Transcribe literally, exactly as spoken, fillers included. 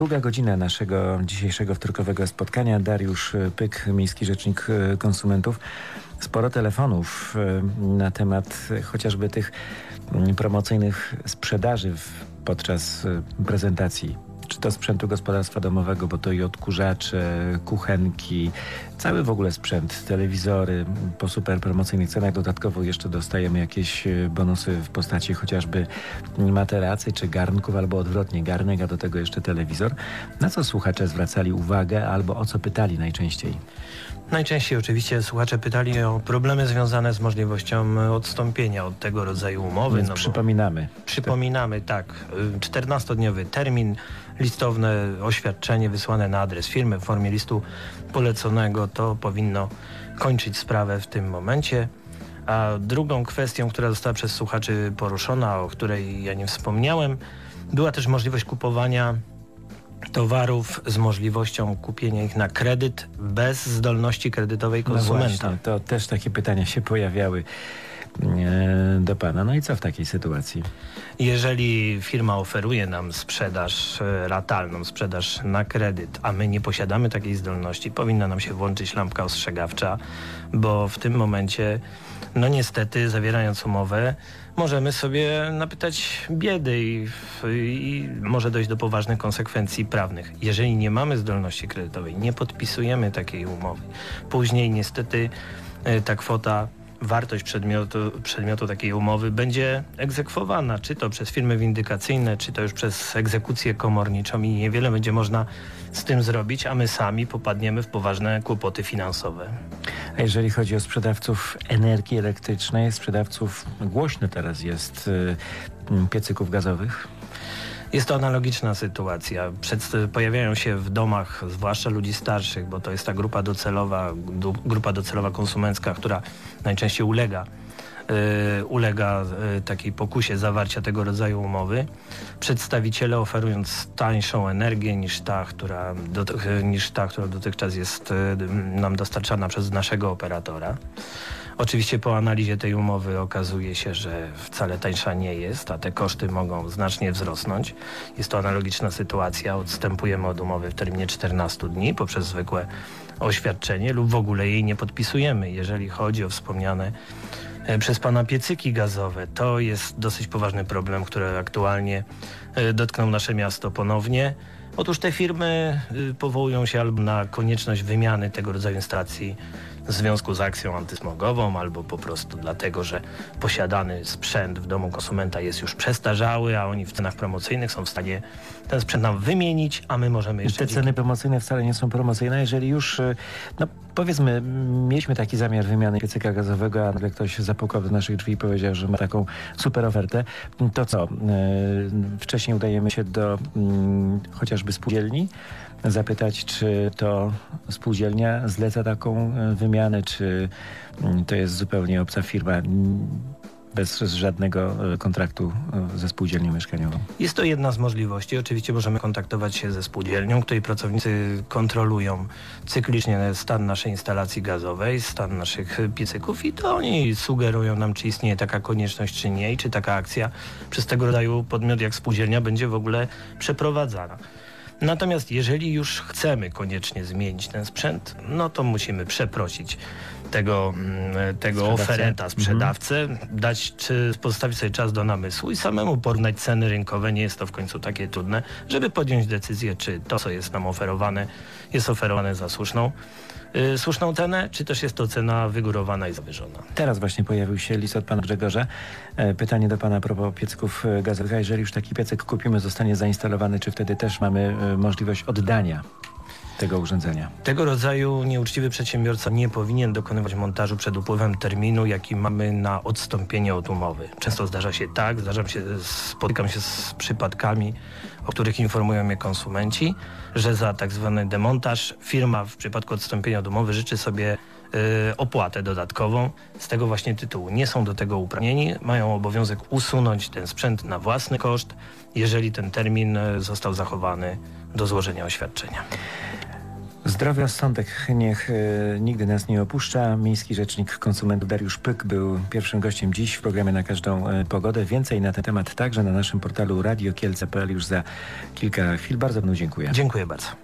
Druga godzina naszego dzisiejszego wtorkowego spotkania. Dariusz Pyk, Miejski Rzecznik Konsumentów. Sporo telefonów na temat chociażby tych promocyjnych sprzedaży podczas prezentacji. Czy to sprzętu gospodarstwa domowego, bo to i odkurzacze, kuchenki, cały w ogóle sprzęt, telewizory po super promocyjnych cenach. Dodatkowo jeszcze dostajemy jakieś bonusy w postaci chociażby materacy czy garnków, albo odwrotnie, garnek, a do tego jeszcze telewizor. Na co słuchacze zwracali uwagę albo o co pytali najczęściej? Najczęściej oczywiście słuchacze pytali o problemy związane z możliwością odstąpienia od tego rodzaju umowy. Więc no przypominamy. Przypominamy, tak. czternastodniowy termin, listowne oświadczenie wysłane na adres firmy w formie listu poleconego, to powinno kończyć sprawę w tym momencie. A drugą kwestią, która została przez słuchaczy poruszona, o której ja nie wspomniałem, była też możliwość kupowania towarów z możliwością kupienia ich na kredyt bez zdolności kredytowej konsumenta. No właśnie, to też takie pytania się pojawiały do pana. No i co w takiej sytuacji? Jeżeli firma oferuje nam sprzedaż ratalną, sprzedaż na kredyt, a my nie posiadamy takiej zdolności, powinna nam się włączyć lampka ostrzegawcza, bo w tym momencie, no niestety, zawierając umowę, możemy sobie napytać biedy i, i może dojść do poważnych konsekwencji prawnych. Jeżeli nie mamy zdolności kredytowej, nie podpisujemy takiej umowy, później niestety ta kwota, wartość przedmiotu, przedmiotu takiej umowy będzie egzekwowana, czy to przez firmy windykacyjne, czy to już przez egzekucję komorniczą i niewiele będzie można z tym zrobić, a my sami popadniemy w poważne kłopoty finansowe. A jeżeli chodzi o sprzedawców energii elektrycznej, sprzedawców, głośno teraz jest yy, piecyków gazowych? Jest to analogiczna sytuacja. Przed, pojawiają się w domach, zwłaszcza ludzi starszych, bo to jest ta grupa docelowa, du, grupa docelowa konsumencka, która najczęściej ulega, yy, ulega yy, takiej pokusie zawarcia tego rodzaju umowy. Przedstawiciele, oferując tańszą energię niż ta, która, do, yy, niż ta, która dotychczas jest yy, nam dostarczana przez naszego operatora. Oczywiście po analizie tej umowy okazuje się, że wcale tańsza nie jest, a te koszty mogą znacznie wzrosnąć. Jest to analogiczna sytuacja. Odstępujemy od umowy w terminie czternastu dni poprzez zwykłe oświadczenie lub w ogóle jej nie podpisujemy. Jeżeli chodzi o wspomniane przez pana piecyki gazowe, to jest dosyć poważny problem, który aktualnie dotknął nasze miasto ponownie. Otóż te firmy powołują się albo na konieczność wymiany tego rodzaju instalacji w związku z akcją antysmogową, albo po prostu dlatego, że posiadany sprzęt w domu konsumenta jest już przestarzały, a oni w cenach promocyjnych są w stanie ten sprzęt nam wymienić, a my możemy jeszcze... Te ceny dzięki... promocyjne wcale nie są promocyjne. Jeżeli już, no powiedzmy, mieliśmy taki zamiar wymiany piecyka gazowego, a nagle ktoś zapukał do naszych drzwi i powiedział, że ma taką super ofertę, to co? Wcześniej udajemy się do mm, chociażby spółdzielni, zapytać, czy to spółdzielnia zleca taką wymianę, czy to jest zupełnie obca firma bez żadnego kontraktu ze spółdzielnią mieszkaniową. Jest to jedna z możliwości. Oczywiście możemy kontaktować się ze spółdzielnią, której pracownicy kontrolują cyklicznie stan naszej instalacji gazowej, stan naszych piecyków i to oni sugerują nam, czy istnieje taka konieczność, czy nie i czy taka akcja przez tego rodzaju podmiot jak spółdzielnia będzie w ogóle przeprowadzana. Natomiast jeżeli już chcemy koniecznie zmienić ten sprzęt, no to musimy przeprosić tego, tego oferenta, sprzedawcę, mhm. dać, czy pozostawić sobie czas do namysłu i samemu porównać ceny rynkowe. Nie jest to w końcu takie trudne, żeby podjąć decyzję, czy to, co jest nam oferowane, jest oferowane za słuszną, yy, słuszną cenę, czy też jest to cena wygórowana i zawyżona. Teraz właśnie pojawił się list od pana Grzegorza. E, pytanie do pana a propos piecyków gazowych. A jeżeli już taki piecyk kupimy, zostanie zainstalowany, czy wtedy też mamy e, możliwość oddania tego urządzenia? Tego rodzaju nieuczciwy przedsiębiorca nie powinien dokonywać montażu przed upływem terminu, jaki mamy na odstąpienie od umowy. Często zdarza się tak, zdarzam się, spotykam się z przypadkami, o których informują mnie konsumenci, że za tak zwany demontaż firma w przypadku odstąpienia od umowy życzy sobie y, opłatę dodatkową. Z tego właśnie tytułu nie są do tego uprawnieni, mają obowiązek usunąć ten sprzęt na własny koszt, jeżeli ten termin został zachowany do złożenia oświadczenia. Zdrowy rozsądek niech e, nigdy nas nie opuszcza. Miejski Rzecznik Konsumentów Dariusz Pyk był pierwszym gościem dziś w programie Na każdą e, pogodę. Więcej na ten temat także na naszym portalu radio kielce kropka p l już za kilka chwil. Bardzo panu dziękuję. Dziękuję bardzo.